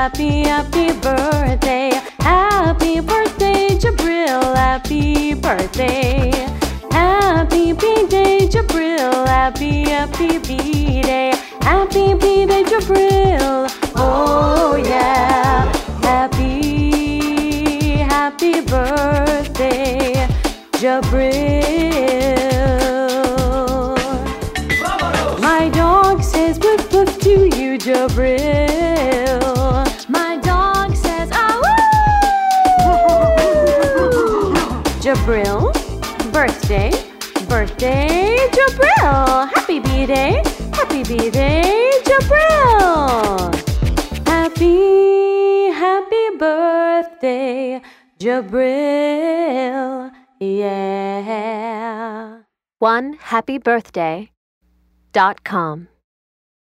happy, happy birthday. Happy birthday, Jabril, happy birthday. Happy B-Day, Jabril, happy, happy B-Day. Happy B-Day, Jabril, oh yeah. Happy, happy birthday, Jabril. My dog says woof woof to you, Jabril. My dog says ah woo. Jabril, birthday, birthday, Jabril. Happy B-Day, happy B-Day, Jabril. Happy, happy birthday, Jabril, yeah. OneHappyBirthday.com